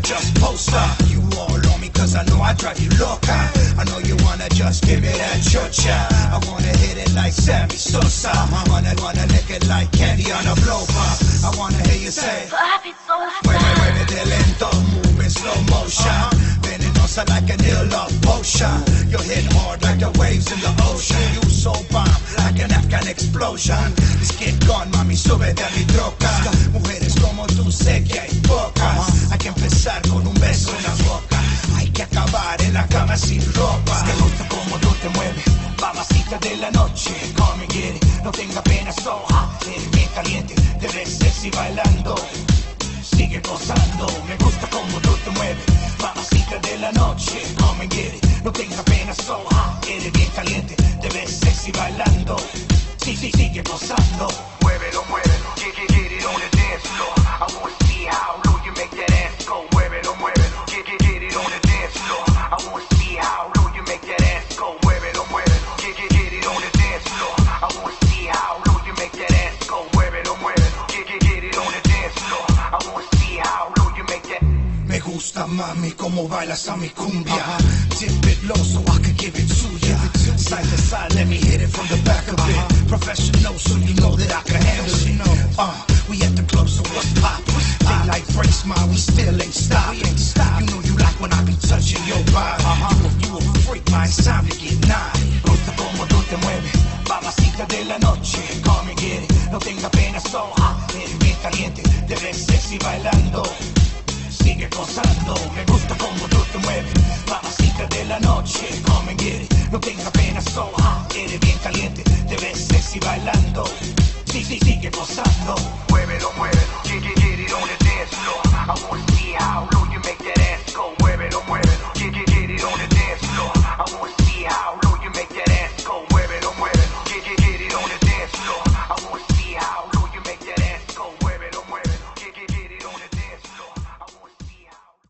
just post up. You all on me cause I know I drive you loca. I know you wanna just give me that chocha. I wanna hit it like Sammy Sosa. Wanna lick it like candy on a blow pop. I wanna hear you say, Papi, so muévete lento, move in slow motion. Venenosa like an ill love potion. You hit hard like the waves in the ocean. You so bomb like an Afghan explosion. Let's get gone, mami, súbete a mi troca. Mujeres como tú sé que hay pocas. Hay que empezar con un beso en la boca. Hay que acabar en la cama sin ropa. Me gusta como tú te mueves, mamacita de la noche. Come and get it, no tenga pena, so hot. Eres bien caliente, te ves sexy bailando. Sigue gozando, me gusta como tú te mueves, mamacita de la noche. Come and get it, no tenga pena, so hot. Eres bien caliente, te ves sexy bailando. Sigue gozando. Muévelo, muévelo, get it on the dance floor. I wanna see how low you make that ass go. Muévelo, muévelo, get it on the dance floor. I wanna see how low you make that ass go. Muévelo, muévelo, get it on the dance floor. I wanna see how low you make that ass go. Muévelo, muévelo, get it on the dance floor. I wanna see how low you make that. Me gusta, mami, como bailas a mi cumbia. Tip it low so I can give it to ya. Side to side, let me hit it from the back of it. Professional, so you know that I can handle it. We at the club, so what's poppin'? Daylight breaks, ma, we still ain't stopping. You know you like when I be touching your body. You a freak, ma, it's time to get naughty. Gusta como tú te mueves, mamacita de la noche. Come and get it, no tenga pena, so hot. Eres bien caliente, te ves sexy bailando. Sigue gozando, me gusta como tú te mueves, mamacita de la noche. Come and get it, no tenga pena, so hot. Eres bien caliente, te ves sexy bailando. Sigue gozando. Muévelo, muévelo, get it on the dance.